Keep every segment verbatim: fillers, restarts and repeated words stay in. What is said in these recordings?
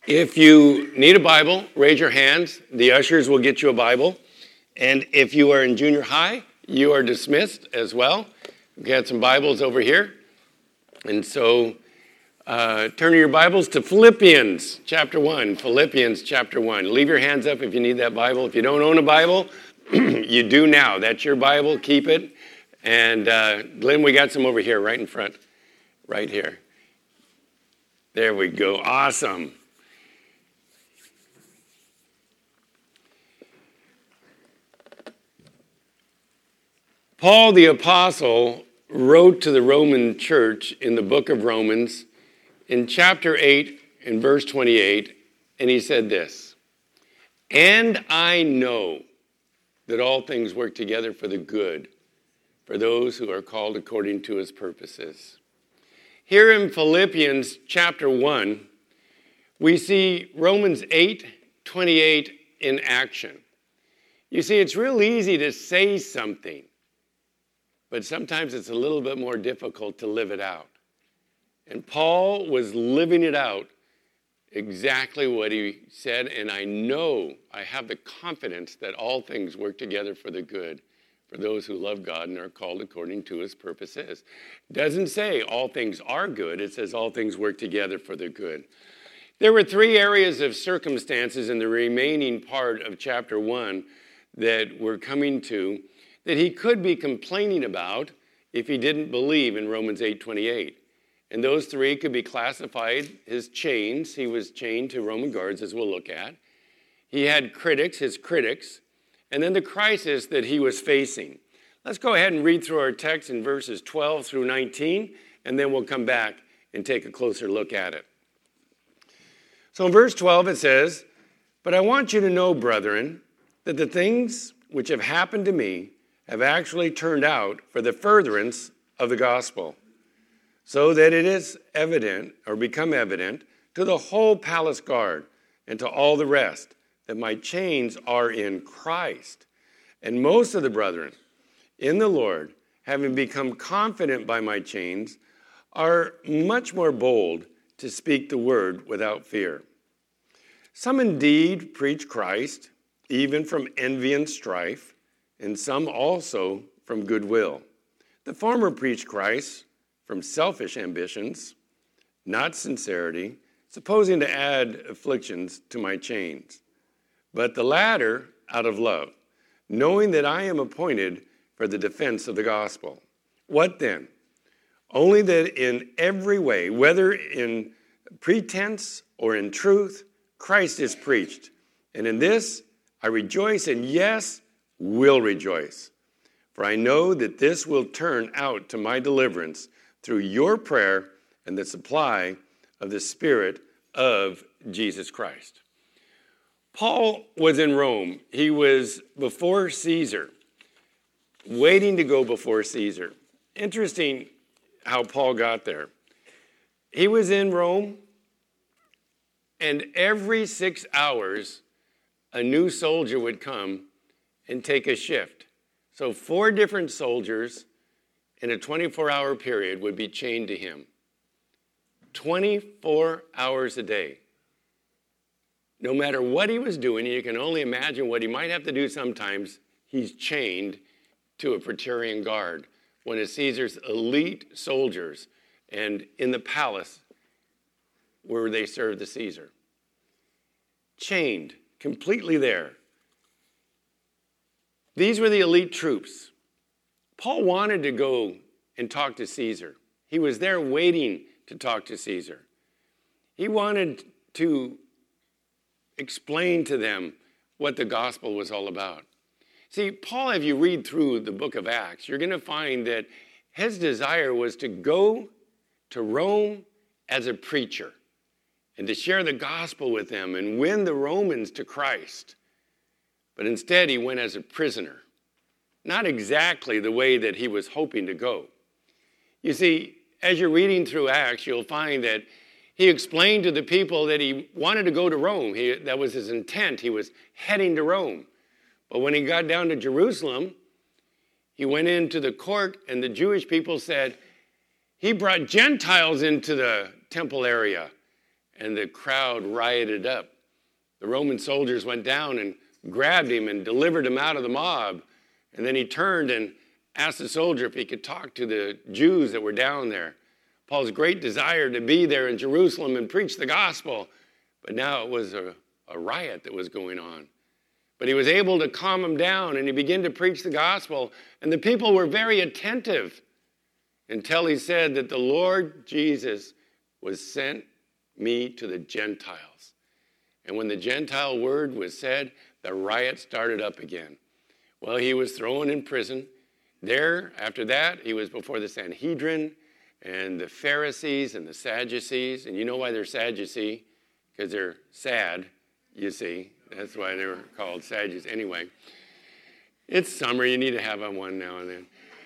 If you need a Bible, raise your hands. The ushers will get you a Bible. And if you are in junior high, you are dismissed as well. We got some Bibles over here. And so uh, turn your Bibles to Philippians chapter one. Philippians chapter one. Leave your hands up if you need that Bible. If you don't own a Bible, you do now. That's your Bible. Keep it. And uh, Glenn, we got some over here right in front. Right here. There we go. Awesome. Paul the Apostle wrote to the Roman church in the book of Romans in chapter eight in verse twenty-eight, and he said this, "And I know that all things work together for the good, for those who are called according to his purposes." Here in Philippians chapter one, we see Romans eight twenty-eight in action. You see, it's real easy to say something, but sometimes it's a little bit more difficult to live it out. And Paul was living it out exactly what he said, and I know, I have the confidence that all things work together for the good, for those who love God and are called according to his purposes. It doesn't say all things are good, it says all things work together for the good. There were three areas of circumstances in the remaining part of chapter one that we're coming to that he could be complaining about if he didn't believe in Romans eight twenty-eight. And those three could be classified as chains. He was chained to Roman guards, as we'll look at. He had critics, his critics, and then the crisis that he was facing. Let's go ahead and read through our text in verses twelve through nineteen, and then we'll come back and take a closer look at it. So in verse twelve it says, "But I want you to know, brethren, that the things which have happened to me have actually turned out for the furtherance of the gospel, so that it is evident, or become evident, to the whole palace guard and to all the rest, that my chains are in Christ. And most of the brethren in the Lord, having become confident by my chains, are much more bold to speak the word without fear. Some indeed preach Christ, even from envy and strife, and some also from goodwill. The former preach Christ from selfish ambitions, not sincerity, supposing to add afflictions to my chains. But the latter out of love, knowing that I am appointed for the defense of the gospel. What then? Only that in every way, whether in pretense or in truth, Christ is preached. And in this I rejoice, and yes, will rejoice. For I know that this will turn out to my deliverance through your prayer and the supply of the Spirit of Jesus Christ." Paul was in Rome. He was before Caesar, waiting to go before Caesar. Interesting how Paul got there. He was in Rome, and every six hours, a new soldier would come and take a shift. So four different soldiers in a twenty-four hour period would be chained to him. twenty-four hours a day. No matter what he was doing, you can only imagine what he might have to do sometimes, he's chained to a Praetorian guard, one of Caesar's elite soldiers, and in the palace where they served the Caesar. Chained, completely there. These were the elite troops. Paul wanted to go and talk to Caesar. He was there waiting to talk to Caesar. He wanted to explain to them what the gospel was all about. See, Paul, if you read through the book of Acts, you're going to find that his desire was to go to Rome as a preacher and to share the gospel with them and win the Romans to Christ. But instead, he went as a prisoner. Not exactly the way that he was hoping to go. You see, as you're reading through Acts, you'll find that he explained to the people that he wanted to go to Rome. He, that was his intent. He was heading to Rome. But when he got down to Jerusalem, he went into the court, and the Jewish people said, he brought Gentiles into the temple area. and the crowd rioted up. The Roman soldiers went down and grabbed him and delivered him out of the mob. And then he turned and asked the soldier if he could talk to the Jews that were down there. Paul's great desire to be there in Jerusalem and preach the gospel. But now it was a, a riot that was going on. But he was able to calm them down, and he began to preach the gospel. And the people were very attentive until he said that the Lord Jesus was sent me to the Gentiles. And when the Gentile word was said, the riot started up again. Well, he was thrown in prison. There, after that, he was before the Sanhedrin and the Pharisees and the Sadducees. And you know why they're Sadducee? Because they're sad, you see. That's why they were called Sadducees. Anyway, it's summer. You need to have one now and then.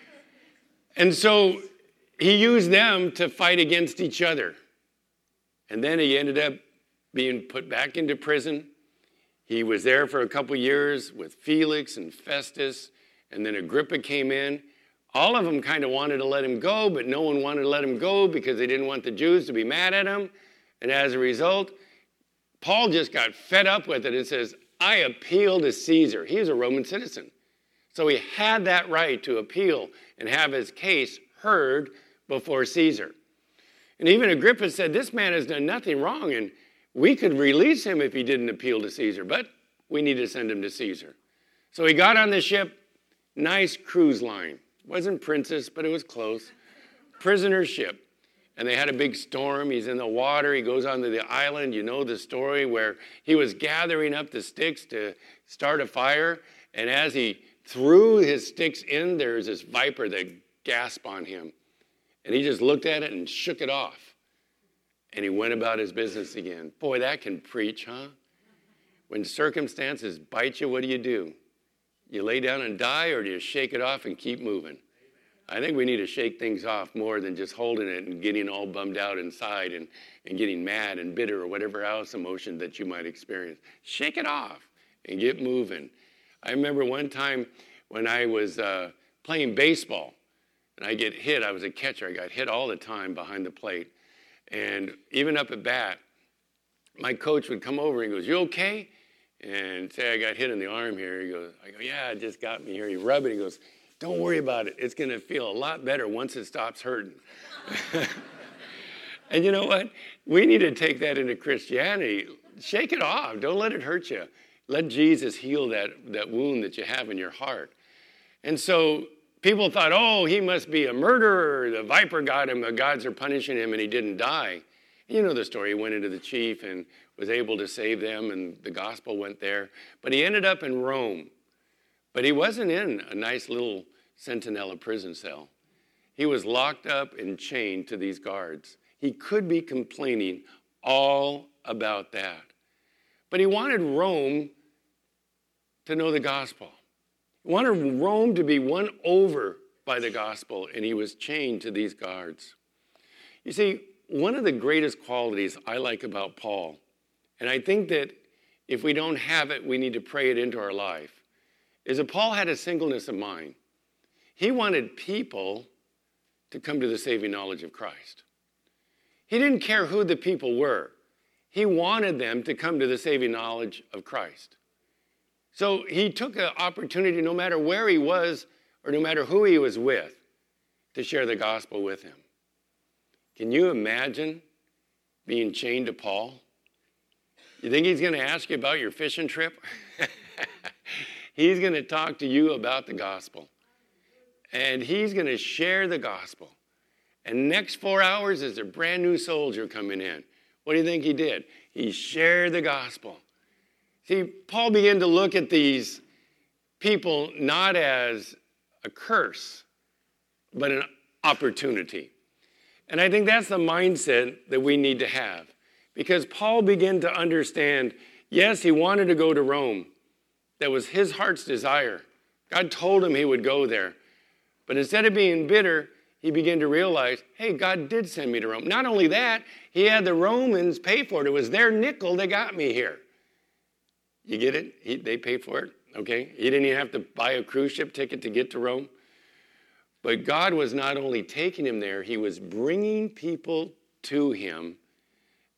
And so he used them to fight against each other. And then he ended up being put back into prison. He was there for a couple years with Felix and Festus, and then Agrippa came in. All of them kind of wanted to let him go, but no one wanted to let him go because they didn't want the Jews to be mad at him. And as a result, Paul just got fed up with it and says, I appeal to Caesar. He was a Roman citizen. So he had that right to appeal and have his case heard before Caesar. And even Agrippa said, this man has done nothing wrong, and we could release him if he didn't appeal to Caesar, but we need to send him to Caesar. So he got on the ship, nice cruise line. Wasn't Princess, but it was close. Prisoner ship. And they had a big storm. He's in the water. He goes onto the island. You know the story where he was gathering up the sticks to start a fire. And as he threw his sticks in, there's this viper that gasped on him. And he just looked at it and shook it off. And he went about his business again. Boy, that can preach, huh? When circumstances bite you, what do you do? You lay down and die, or do you shake it off and keep moving? I think we need to shake things off more than just holding it and getting all bummed out inside and, and getting mad and bitter or whatever else emotion that you might experience. Shake it off and get moving. I remember one time when I was uh, playing baseball, and I get hit. I was a catcher. I got hit all the time behind the plate. And even up at bat, my coach would come over and he goes, you okay? And say I got hit in the arm here. He goes, I go, yeah, it just got me here. He rub it. He goes, don't worry about it. It's going to feel a lot better once it stops hurting. And you know what? We need to take that into Christianity. Shake it off. Don't let it hurt you. Let Jesus heal that, that wound that you have in your heart. And so people thought, oh, he must be a murderer. The viper got him. The gods are punishing him, and he didn't die. You know the story. He went into the chief and was able to save them, and the gospel went there. But he ended up in Rome. But he wasn't in a nice little Sentinella prison cell. He was locked up and chained to these guards. He could be complaining all about that. But he wanted Rome to know the gospel. He wanted Rome to be won over by the gospel, and he was chained to these guards. You see, one of the greatest qualities I like about Paul, and I think that if we don't have it, we need to pray it into our life, is that Paul had a singleness of mind. He wanted people to come to the saving knowledge of Christ. He didn't care who the people were. He wanted them to come to the saving knowledge of Christ. So he took an opportunity, no matter where he was or no matter who he was with, to share the gospel with him. Can you imagine being chained to Paul? You think he's going to ask you about your fishing trip? He's going to talk to you about the gospel. And he's going to share the gospel. And next four hours is a brand new soldier coming in. What do you think he did? He shared the gospel. See, Paul began to look at these people not as a curse, but an opportunity. And I think that's the mindset that we need to have. Because Paul began to understand, yes, he wanted to go to Rome. That was his heart's desire. God told him he would go there. But instead of being bitter, he began to realize, hey, God did send me to Rome. Not only that, he had the Romans pay for it. It was their nickel that got me here. You get it? He, they paid for it, okay? He didn't even have to buy a cruise ship ticket to get to Rome. But God was not only taking him there, he was bringing people to him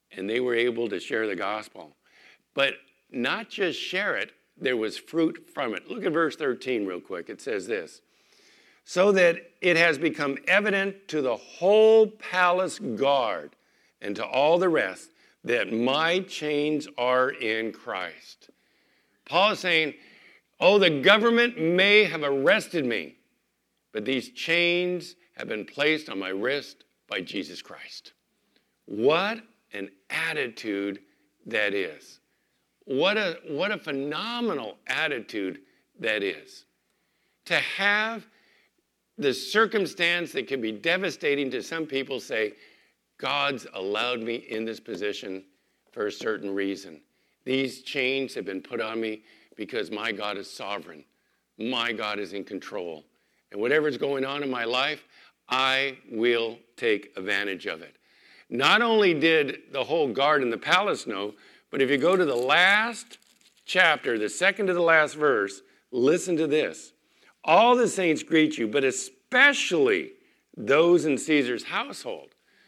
and they were able to share the gospel. But not just share it, there was fruit from it. Look at verse thirteen real quick. It says this, so that it has become evident to the whole palace guard and to all the rest that my chains are in Christ. Paul is saying, oh, the government may have arrested me, but these chains have been placed on my wrist by Jesus Christ. What an attitude that is. What a, what a phenomenal attitude that is. To have the circumstance that can be devastating to some people say, God's allowed me in this position for a certain reason. These chains have been put on me because my God is sovereign. My God is in control. And whatever's going on in my life, I will take advantage of it. Not only did the whole guard in the palace know, but if you go to the last chapter, the second to the last verse, listen to this. All the saints greet you, but especially those in Caesar's household.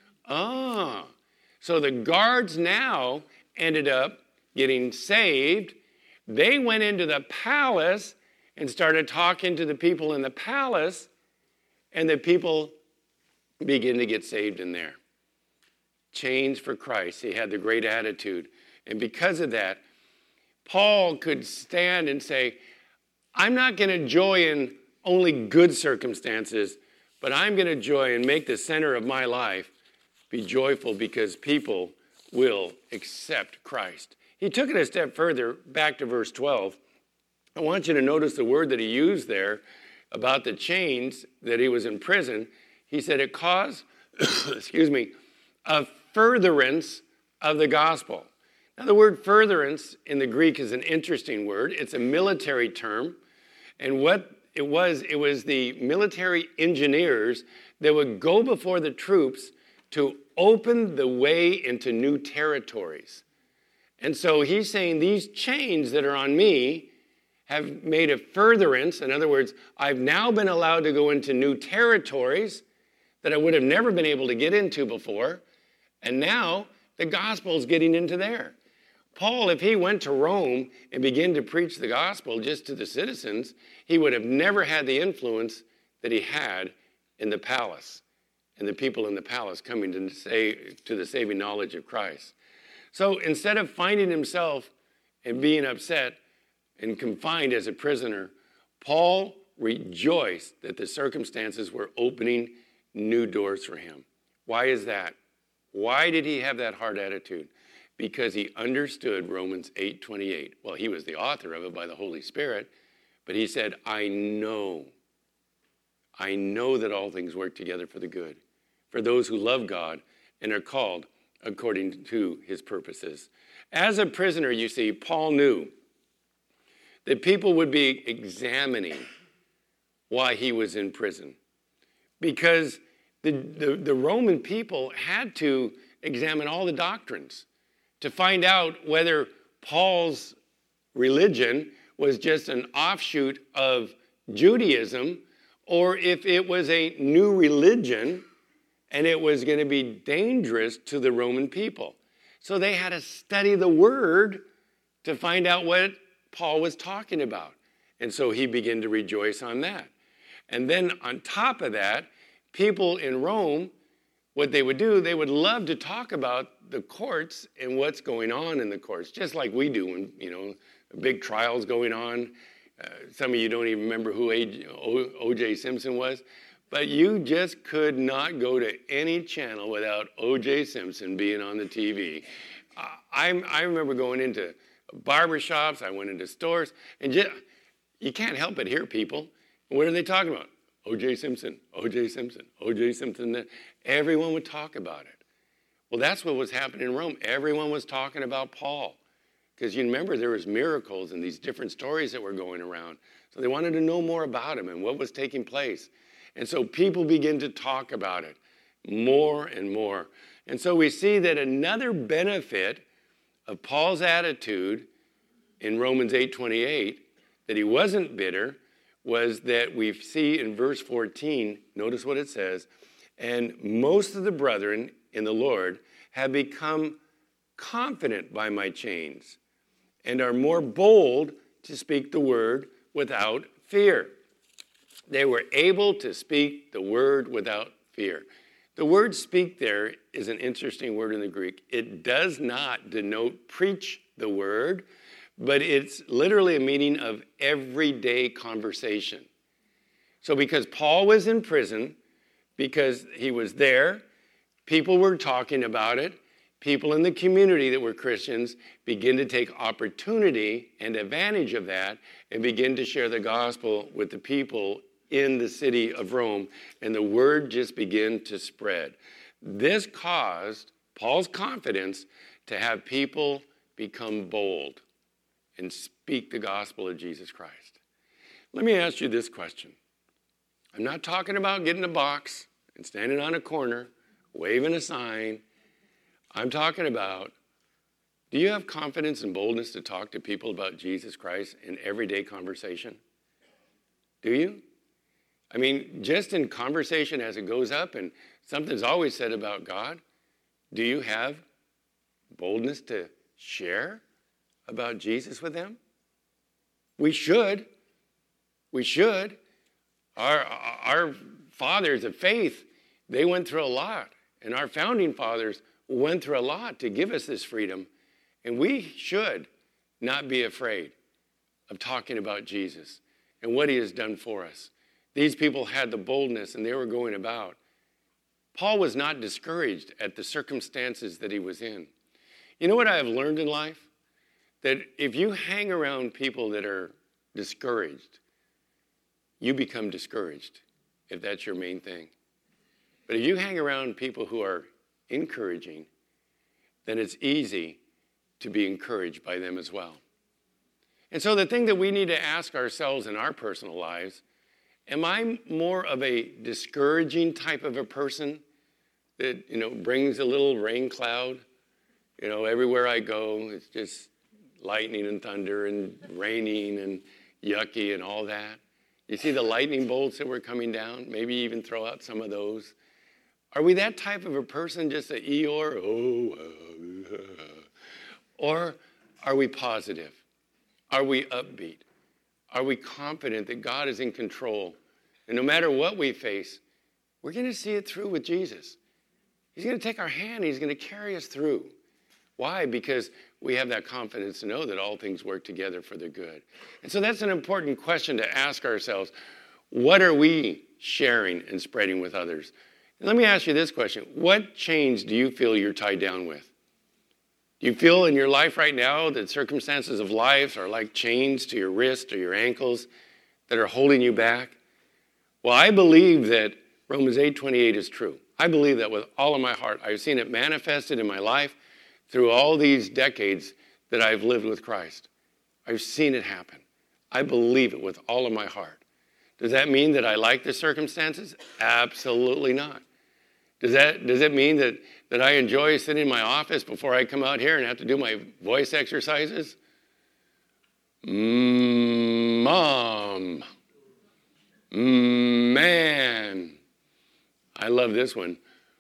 Ah, so the guards now ended up getting saved. They went into the palace and started talking to the people in the palace, and the people began to get saved in there. Chains for Christ. He had the great attitude. And because of that, Paul could stand and say, I'm not going to joy in only good circumstances, but I'm going to joy and make the center of my life be joyful because people will accept Christ. He took it a step further, back to verse twelve. I want you to notice the word that he used there about the chains that he was in prison. He said it caused, excuse me, a furtherance of the gospel. Now, the word furtherance in the Greek is an interesting word. It's a military term. And what it was, it was the military engineers that would go before the troops to open the way into new territories. And so he's saying these chains that are on me have made a furtherance. In other words, I've now been allowed to go into new territories that I would have never been able to get into before. And now the gospel is getting into there. Paul, if he went to Rome and began to preach the gospel just to the citizens, he would have never had the influence that he had in the palace and the people in the palace coming to, say, to the saving knowledge of Christ. So instead of finding himself and being upset and confined as a prisoner, Paul rejoiced that the circumstances were opening new doors for him. Why is that? Why did he have that hard attitude? Because he understood Romans eight twenty-eight. Well, he was the author of it by the Holy Spirit, but he said, I know, I know that all things work together for the good, for those who love God and are called according to his purposes. As a prisoner, you see, Paul knew that people would be examining why he was in prison, because the, the, the Roman people had to examine all the doctrines to find out whether Paul's religion was just an offshoot of Judaism or if it was a new religion and it was going to be dangerous to the Roman people. So they had to study the word to find out what Paul was talking about. And so he began to rejoice on that. And then on top of that, people in Rome, what they would do, they would love to talk about the courts and what's going on in the courts, just like we do when, you know, big trials going on. Uh, some of you don't even remember who O J Simpson was, but you just could not go to any channel without O J Simpson being on the T V. Uh, I, I remember going into barbershops, I went into stores, and just, you can't help but hear people. What are they talking about? O J Simpson, O J Simpson, O J Simpson. Everyone would talk about it. Well, that's what was happening in Rome. Everyone was talking about Paul. Because you remember there was miracles and these different stories that were going around. So they wanted to know more about him and what was taking place. And so people begin to talk about it more and more. And so we see that another benefit of Paul's attitude in Romans eight twenty-eight, that he wasn't bitter, was that we see in verse fourteen, notice what it says, and most of the brethren in the Lord have become confident by my chains, and are more bold to speak the word without fear. They were able to speak the word without fear. The word speak there is an interesting word in the Greek. It does not denote preach the word, but it's literally a meaning of everyday conversation. So because Paul was in prison, because he was there, people were talking about it. People in the community that were Christians begin to take opportunity and advantage of that and begin to share the gospel with the people in the city of Rome, and the word just began to spread. This caused Paul's confidence to have people become bold and speak the gospel of Jesus Christ. Let me ask you this question. I'm not talking about getting a box and standing on a corner, waving a sign. I'm talking about, do you have confidence and boldness to talk to people about Jesus Christ in everyday conversation? Do you? I mean, just in conversation as it goes up and something's always said about God, do you have boldness to share about Jesus with them? We should. We should. Our, our fathers of faith, they went through a lot. And our founding fathers went through a lot to give us this freedom. And we should not be afraid of talking about Jesus and what he has done for us. These people had the boldness and they were going about. Paul was not discouraged at the circumstances that he was in. You know what I have learned in life? That if you hang around people that are discouraged, you become discouraged, if that's your main thing. But if you hang around people who are encouraging, then it's easy to be encouraged by them as well. And so the thing that we need to ask ourselves in our personal lives, am I more of a discouraging type of a person that, you know, brings a little rain cloud? You know, everywhere I go, it's just lightning and thunder and raining and yucky and all that. You see the lightning bolts that were coming down? Maybe even throw out some of those. Are we that type of a person, just a Eeyore? Oh, uh, or are we positive? Are we upbeat? Are we confident that God is in control? And no matter what we face, we're going to see it through with Jesus. He's going to take our hand. He's going to carry us through. Why? Because we have that confidence to know that all things work together for the good. And so that's an important question to ask ourselves. What are we sharing and spreading with others? And let me ask you this question. What chains do you feel you're tied down with? Do you feel in your life right now that circumstances of life are like chains to your wrist or your ankles that are holding you back? Well, I believe that Romans eight twenty-eight is true. I believe that with all of my heart. I've seen it manifested in my life through all these decades that I've lived with Christ. I've seen it happen. I believe it with all of my heart. Does that mean that I like the circumstances? Absolutely not. Does that does it mean that, that I enjoy sitting in my office before I come out here and have to do my voice exercises? Mm, Mom. Mm, man. I love this one.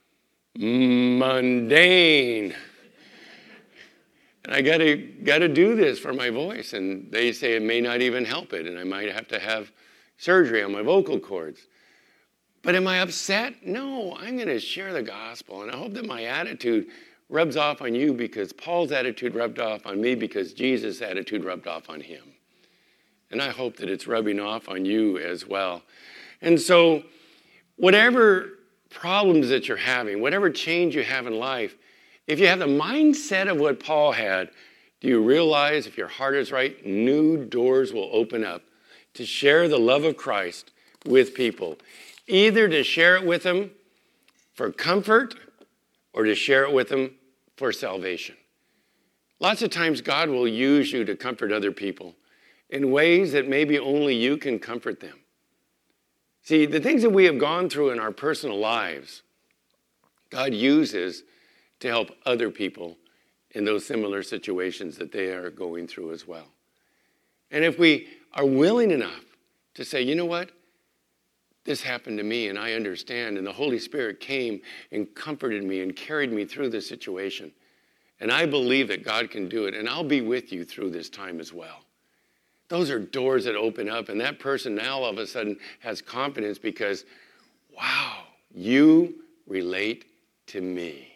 Mundane. And I gotta gotta do this for my voice. And they say it may not even help it, and I might have to have surgery on my vocal cords. But am I upset? No, I'm going to share the gospel. And I hope that my attitude rubs off on you because Paul's attitude rubbed off on me because Jesus' attitude rubbed off on him. And I hope that it's rubbing off on you as well. And so whatever problems that you're having, whatever change you have in life, if you have the mindset of what Paul had, do you realize if your heart is right, new doors will open up to share the love of Christ with people? Either to share it with them for comfort or to share it with them for salvation. Lots of times God will use you to comfort other people in ways that maybe only you can comfort them. See, the things that we have gone through in our personal lives, God uses to help other people in those similar situations that they are going through as well. And if we are willing enough to say, you know what? This happened to me and I understand. And the Holy Spirit came and comforted me and carried me through this situation. And I believe that God can do it, and I'll be with you through this time as well. Those are doors that open up, and that person now all of a sudden has confidence because, wow, you relate to me.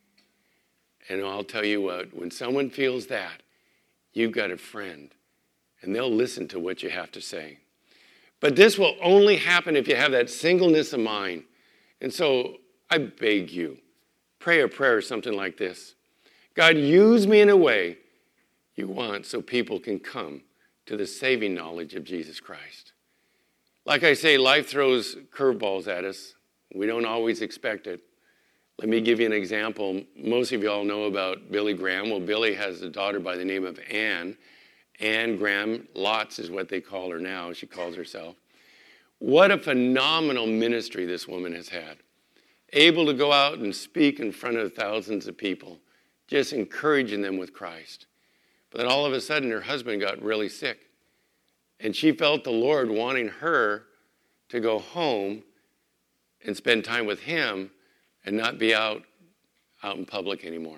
And I'll tell you what, when someone feels that, you've got a friend, and they'll listen to what you have to say. But this will only happen if you have that singleness of mind. And so I beg you, pray a prayer or something like this. God, use me in a way you want so people can come to the saving knowledge of Jesus Christ. Like I say, life throws curveballs at us. We don't always expect it. Let me give you an example. Most of you all know about Billy Graham. Well, Billy has a daughter by the name of Ann. Ann Graham Lotz is what they call her now. She calls herself. What a phenomenal ministry this woman has had. Able to go out and speak in front of thousands of people, just encouraging them with Christ. But then all of a sudden, her husband got really sick. And she felt the Lord wanting her to go home and spend time with him and not be out, out in public anymore.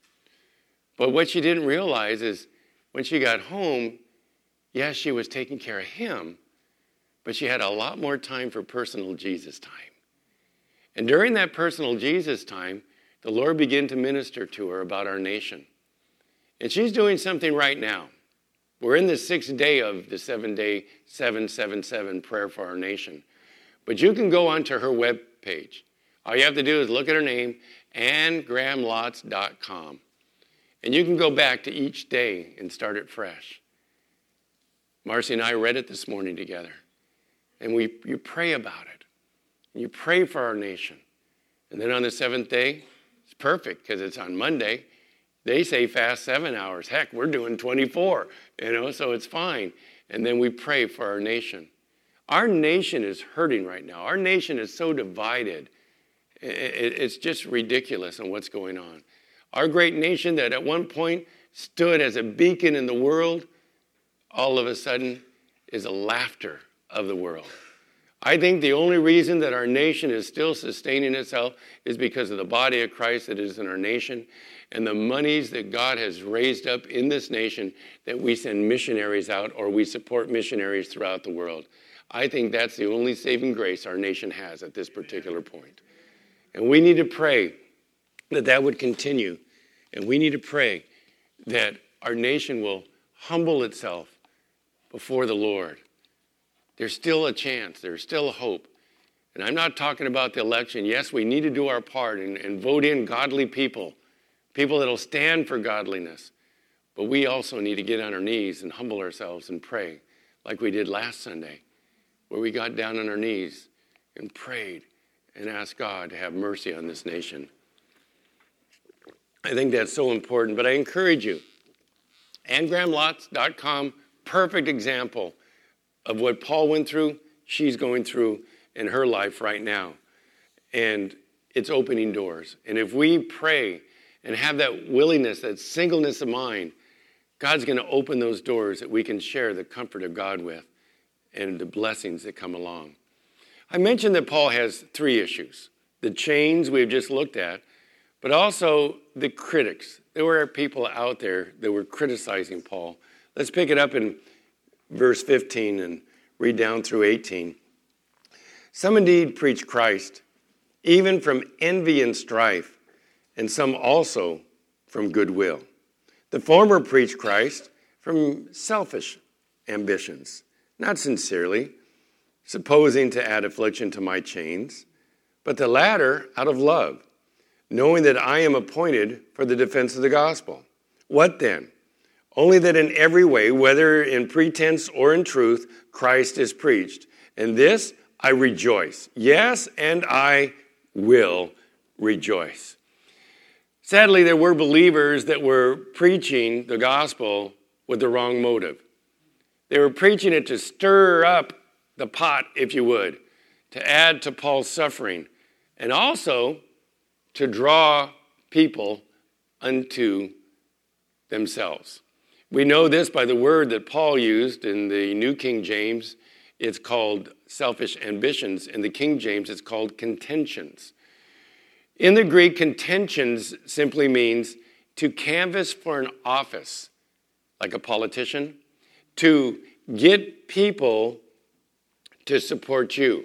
But what she didn't realize is when she got home, yes, she was taking care of him, but she had a lot more time for personal Jesus time. And during that personal Jesus time, the Lord began to minister to her about our nation. And she's doing something right now. We're in the sixth day of the seven-day seven seven seven prayer for our nation. But you can go onto her webpage. All you have to do is look at her name, ann graham lotz dot com. And you can go back to each day and start it fresh. Marcy and I read it this morning together. And we you pray about it. And you pray for our nation. And then on the seventh day, it's perfect because it's on Monday. They say fast seven hours. Heck, we're doing twenty-four, you know, so it's fine. And then we pray for our nation. Our nation is hurting right now. Our nation is so divided. It's just ridiculous on what's going on. Our great nation that at one point stood as a beacon in the world, all of a sudden is a laughter of the world. I think the only reason that our nation is still sustaining itself is because of the body of Christ that is in our nation and the monies that God has raised up in this nation that we send missionaries out or we support missionaries throughout the world. I think that's the only saving grace our nation has at this particular point. And we need to pray that that would continue. And we need to pray that our nation will humble itself before the Lord. There's still a chance. There's still a hope. And I'm not talking about the election. Yes, we need to do our part and, and vote in godly people, people that will stand for godliness. But we also need to get on our knees and humble ourselves and pray like we did last Sunday, where we got down on our knees and prayed and asked God to have mercy on this nation. I think that's so important. But I encourage you, ann graham lotz dot com, perfect example of what Paul went through, she's going through in her life right now. And it's opening doors. And if we pray and have that willingness, that singleness of mind, God's going to open those doors that we can share the comfort of God with and the blessings that come along. I mentioned that Paul has three issues. The chains we've just looked at, but also the critics. There were people out there that were criticizing Paul. Let's pick it up in verse fifteen and read down through eighteen. Some indeed preach Christ, even from envy and strife, and some also from goodwill. The former preach Christ from selfish ambitions, not sincerely, supposing to add affliction to my chains, but the latter out of love, knowing that I am appointed for the defense of the gospel. What then? Only that in every way, whether in pretense or in truth, Christ is preached. And this I rejoice. Yes, and I will rejoice. Sadly, there were believers that were preaching the gospel with the wrong motive. They were preaching it to stir up the pot, if you would, to add to Paul's suffering, and also to draw people unto themselves. We know this by the word that Paul used in the New King James. It's called selfish ambitions. In the King James, it's called contentions. In the Greek, contentions simply means to canvass for an office, like a politician, to get people to support you.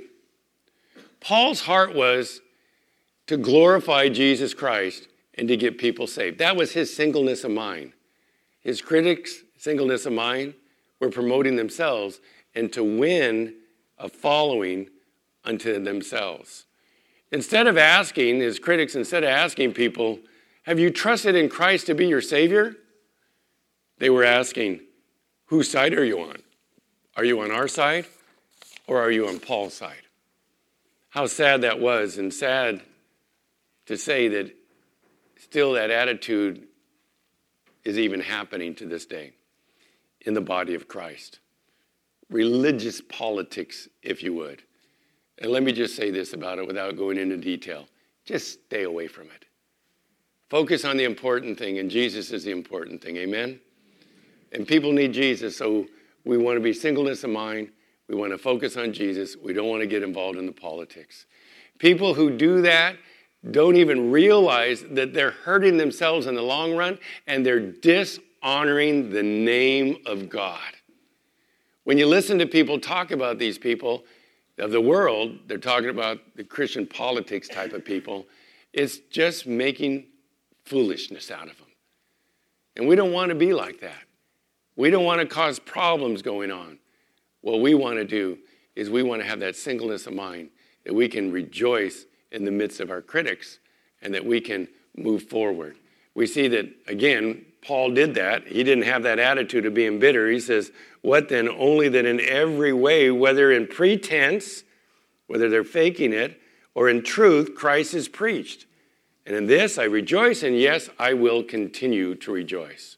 Paul's heart was to glorify Jesus Christ and to get people saved. That was his singleness of mind. His critics' singleness of mind were promoting themselves and to win a following unto themselves. Instead of asking, his critics, instead of asking people, have you trusted in Christ to be your Savior? They were asking, whose side are you on? Are you on our side or are you on Paul's side? How sad that was, and sad to say that still that attitude is even happening to this day in the body of Christ. Religious politics, if you would. And let me just say this about it without going into detail. Just stay away from it. Focus on the important thing, and Jesus is the important thing. Amen? And people need Jesus, so we want to be singleness of mind. We want to focus on Jesus. We don't want to get involved in the politics. People who do that don't even realize that they're hurting themselves in the long run, and they're dishonoring the name of God. When you listen to people talk about these people of the world, they're talking about the Christian politics type of people, it's just making foolishness out of them. And we don't want to be like that. We don't want to cause problems going on. What we want to do is we want to have that singleness of mind, that we can rejoice in the midst of our critics and that we can move forward. We see that, again, Paul did that. He didn't have that attitude of being bitter. He says, what then? Only that in every way, whether in pretense, whether they're faking it, or in truth, Christ is preached. And in this I rejoice, and yes, I will continue to rejoice.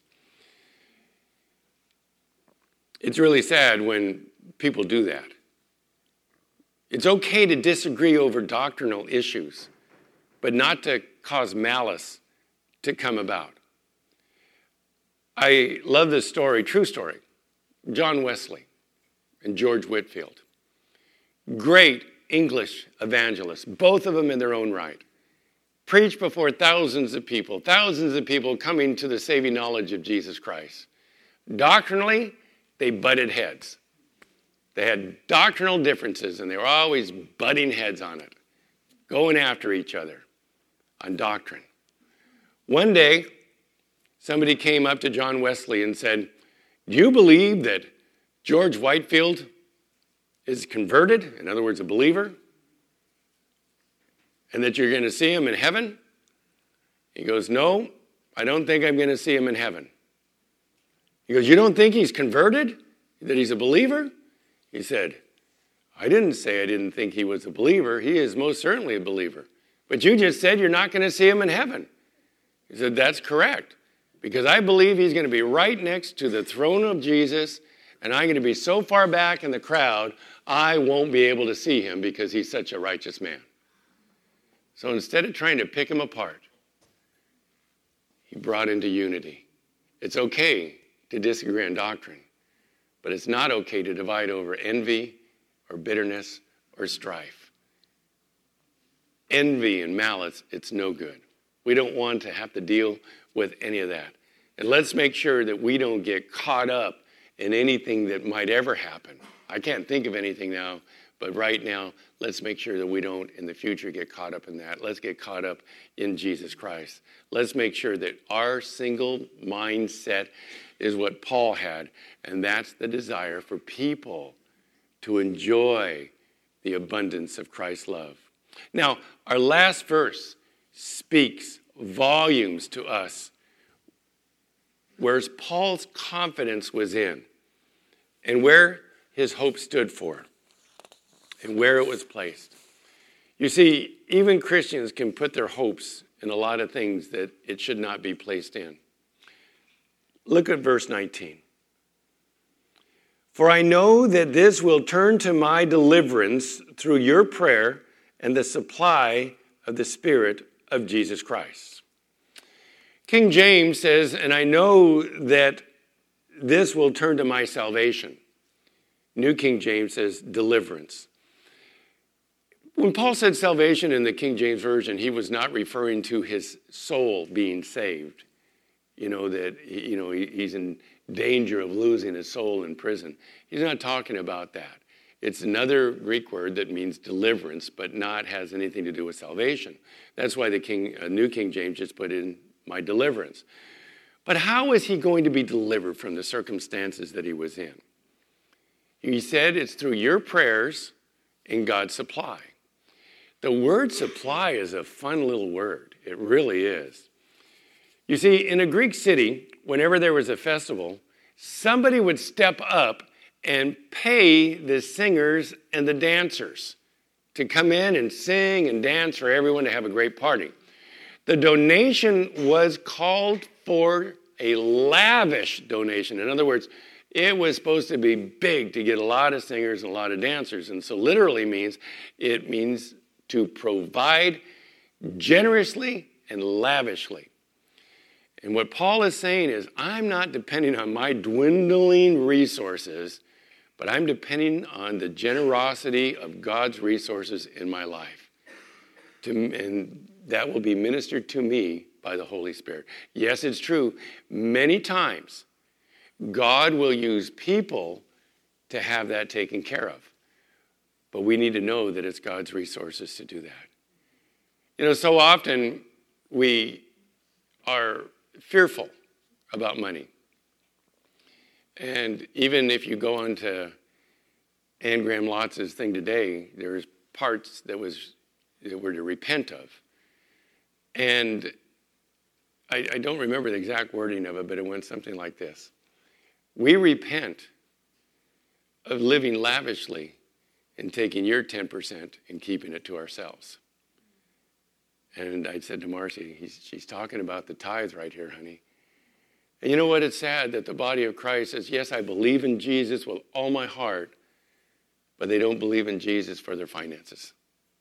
It's really sad when people do that. It's okay to disagree over doctrinal issues, but not to cause malice to come about. I love this story, true story. John Wesley and George Whitefield. Great English evangelists, both of them in their own right. Preached before thousands of people, thousands of people coming to the saving knowledge of Jesus Christ. Doctrinally, they butted heads. They had doctrinal differences, and they were always butting heads on it, going after each other on doctrine. One day, somebody came up to John Wesley and said, do you believe that George Whitefield is converted, in other words, a believer, and that you're going to see him in heaven? He goes, no, I don't think I'm going to see him in heaven. He goes, you don't think he's converted, that he's a believer? He said, I didn't say I didn't think he was a believer. He is most certainly a believer. But you just said you're not going to see him in heaven. He said, that's correct. Because I believe he's going to be right next to the throne of Jesus, and I'm going to be so far back in the crowd, I won't be able to see him because he's such a righteous man. So instead of trying to pick him apart, he brought into unity. It's okay to disagree on doctrine, but it's not okay to divide over envy or bitterness or strife. Envy and malice, it's no good. We don't want to have to deal with any of that. And let's make sure that we don't get caught up in anything that might ever happen. I can't think of anything now, but right now, let's make sure that we don't in the future get caught up in that. Let's get caught up in Jesus Christ. Let's make sure that our single mindset is what Paul had, and that's the desire for people to enjoy the abundance of Christ's love. Now, our last verse speaks volumes to us, where Paul's confidence was in, and where his hope stood for, and where it was placed. You see, even Christians can put their hopes in a lot of things that it should not be placed in. Look at verse nineteen. For I know that this will turn to my deliverance through your prayer and the supply of the Spirit of Jesus Christ. King James says, and I know that this will turn to my salvation. New King James says deliverance. When Paul said salvation in the King James Version, he was not referring to his soul being saved. you know, that, you know, he, he's in danger of losing his soul in prison. He's not talking about that. It's another Greek word that means deliverance, but not has anything to do with salvation. That's why the King, uh, New King James just put in my deliverance. But how is he going to be delivered from the circumstances that he was in? He said it's through your prayers and God's supply. The word supply is a fun little word. It really is. You see, in a Greek city, whenever there was a festival, somebody would step up and pay the singers and the dancers to come in and sing and dance for everyone to have a great party. The donation was called for a lavish donation. In other words, it was supposed to be big to get a lot of singers and a lot of dancers. And so literally means, it means to provide generously and lavishly. And what Paul is saying is, I'm not depending on my dwindling resources, but I'm depending on the generosity of God's resources in my life. To, and that will be ministered to me by the Holy Spirit. Yes, it's true. Many times, God will use people to have that taken care of. But we need to know that it's God's resources to do that. You know, so often we are fearful about money. And even if you go on to Anne Graham Lotz' thing today, there's parts that was that were to repent of. And I, I don't remember the exact wording of it, but it went something like this. We repent of living lavishly and taking your ten percent and keeping it to ourselves. And I said to Marcy, he's, she's talking about the tithe right here, honey. And you know what? It's sad that the body of Christ says, yes, I believe in Jesus with all my heart, but they don't believe in Jesus for their finances.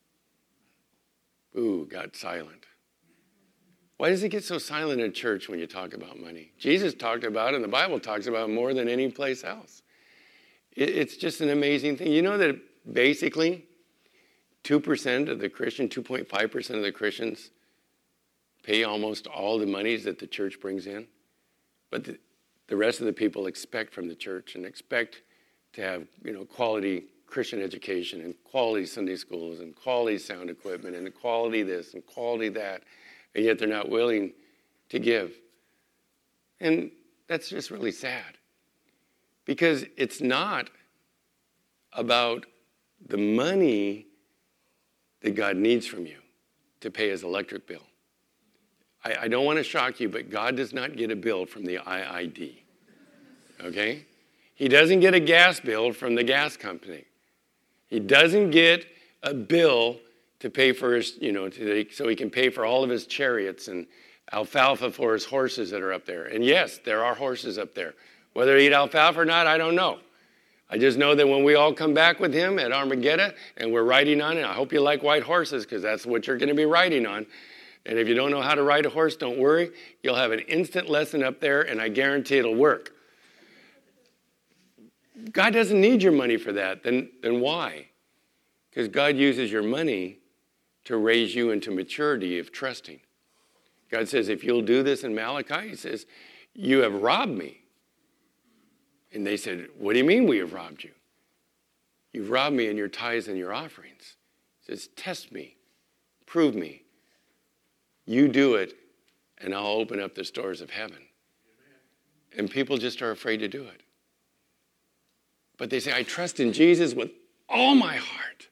Ooh, got silent. Why does it get so silent in church when you talk about money? Jesus talked about it, and the Bible talks about it more than any place else. It, it's just an amazing thing. You know that basically two percent of the Christian, two point five percent of the Christians pay almost all the monies that the church brings in? But the, the rest of the people expect from the church and expect to have, you know, quality Christian education and quality Sunday schools and quality sound equipment and quality this and quality that, and yet they're not willing to give. And that's just really sad, because it's not about the money that God needs from you to pay his electric bill. I, I don't want to shock you, but God does not get a bill from the I I D, okay? He doesn't get a gas bill from the gas company. He doesn't get a bill to pay for his, you know, to, so he can pay for all of his chariots and alfalfa for his horses that are up there. And yes, there are horses up there. Whether they eat alfalfa or not, I don't know. I just know that when we all come back with him at Armageddon and we're riding on it, I hope you like white horses, because that's what you're going to be riding on. And if you don't know how to ride a horse, don't worry. You'll have an instant lesson up there, and I guarantee it'll work. God doesn't need your money for that. Then, then why? Because God uses your money to raise you into maturity of trusting. God says, if you'll do this in Malachi, he says, you have robbed me. And they said, what do you mean we have robbed you? You've robbed me in your tithes and your offerings. He says, test me, prove me. You do it, and I'll open up the doors of heaven. Amen. And people just are afraid to do it. But they say, I trust in Jesus with all my heart.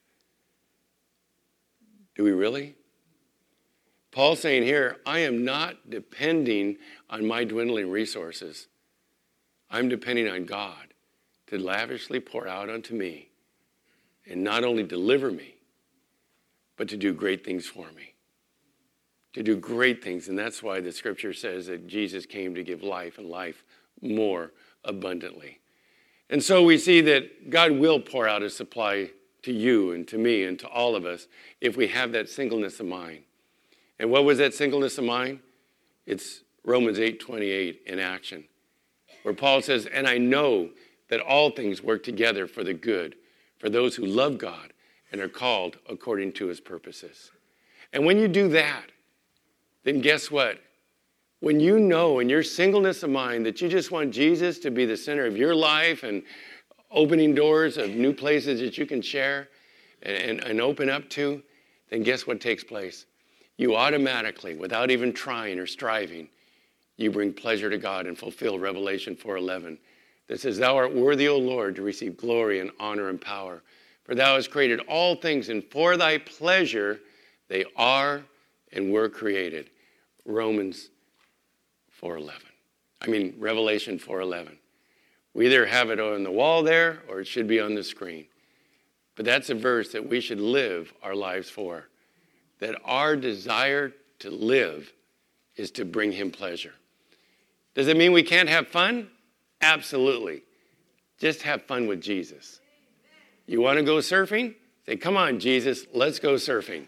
Do we really? Paul's saying here, I am not depending on my dwindling resources. I'm depending on God to lavishly pour out unto me and not only deliver me, but to do great things for me. To do great things. And that's why the scripture says that Jesus came to give life, and life more abundantly. And so we see that God will pour out his supply to you and to me and to all of us if we have that singleness of mind. And what was that singleness of mind? It's Romans eight twenty-eight in action, where Paul says, and I know that all things work together for the good, for those who love God and are called according to his purposes. And when you do that, then guess what? when you know in your singleness of mind that you just want Jesus to be the center of your life and opening doors of new places that you can share and, and, and open up to, then guess what takes place? You automatically, without even trying or striving, you bring pleasure to God and fulfill Revelation four eleven that says, thou art worthy, O Lord, to receive glory and honor and power. For thou hast created all things, and for thy pleasure they are and were created. Romans four eleven. I mean, Revelation four eleven. We either have it on the wall there or it should be on the screen. But that's a verse that we should live our lives for. That our desire to live is to bring him pleasure. Does it mean we can't have fun? Absolutely. Just have fun with Jesus. You want to go surfing? Say, come on, Jesus, let's go surfing.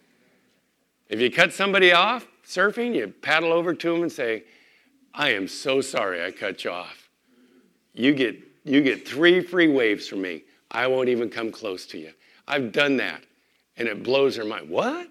If you cut somebody off surfing, you paddle over to them and say, I am so sorry I cut you off. You get, you get three free waves from me. I won't even come close to you. I've done that. And it blows their mind. What?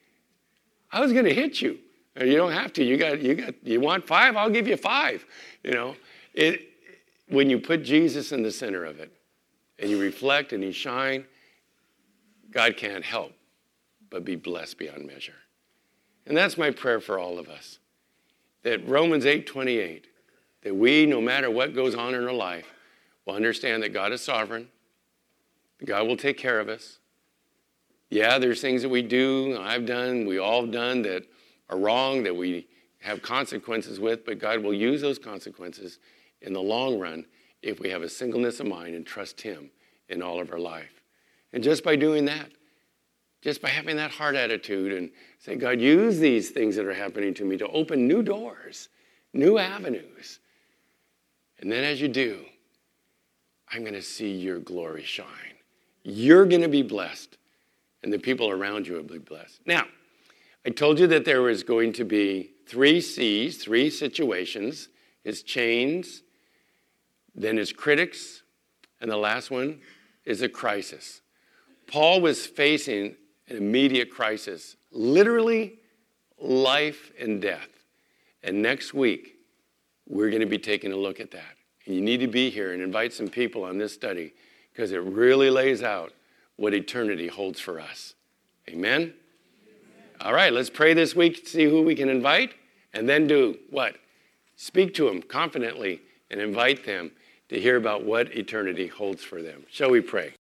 I was going to hit you. You don't have to. You got, you got, you want five? I'll give you five. You know, it, when you put Jesus in the center of it and you reflect and you shine, God can't help but be blessed beyond measure. And that's my prayer for all of us. That Romans eight twenty-eight, that we, no matter what goes on in our life, will understand that God is sovereign. God will take care of us. Yeah, there's things that we do, I've done, we all have done that are wrong, that we have consequences with, but God will use those consequences in the long run if we have a singleness of mind and trust him in all of our life. And just by doing that, just by having that heart attitude and saying, God, use these things that are happening to me to open new doors, new avenues. And then as you do, I'm going to see your glory shine. You're going to be blessed, and the people around you will be blessed. Now, I told you that there was going to be three C's, three situations, his chains, then his critics, and the last one is a crisis. Paul was facing an immediate crisis, literally life and death. And next week, we're going to be taking a look at that. And you need to be here and invite some people on this study because it really lays out what eternity holds for us. Amen? Amen? All right, let's pray this week to see who we can invite and then do what? Speak to them confidently and invite them to hear about what eternity holds for them. Shall we pray?